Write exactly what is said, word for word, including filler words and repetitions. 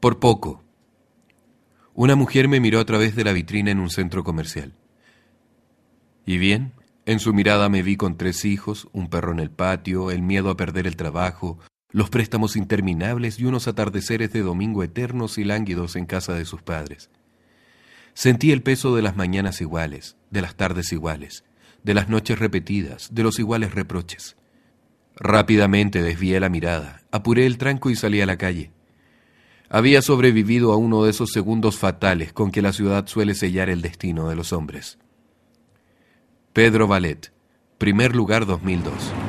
Por poco. Una mujer me miró a través de la vitrina en un centro comercial. ¿Y bien? En su mirada me vi con tres hijos, un perro en el patio, el miedo a perder el trabajo, los préstamos interminables y unos atardeceres de domingo eternos y lánguidos en casa de sus padres. Sentí el peso de las mañanas iguales, de las tardes iguales, de las noches repetidas, de los iguales reproches. Rápidamente desvié la mirada, apuré el tranco y salí a la calle. Había sobrevivido a uno de esos segundos fatales con que la ciudad suele sellar el destino de los hombres. Pedro Ballet, primer lugar dos mil dos.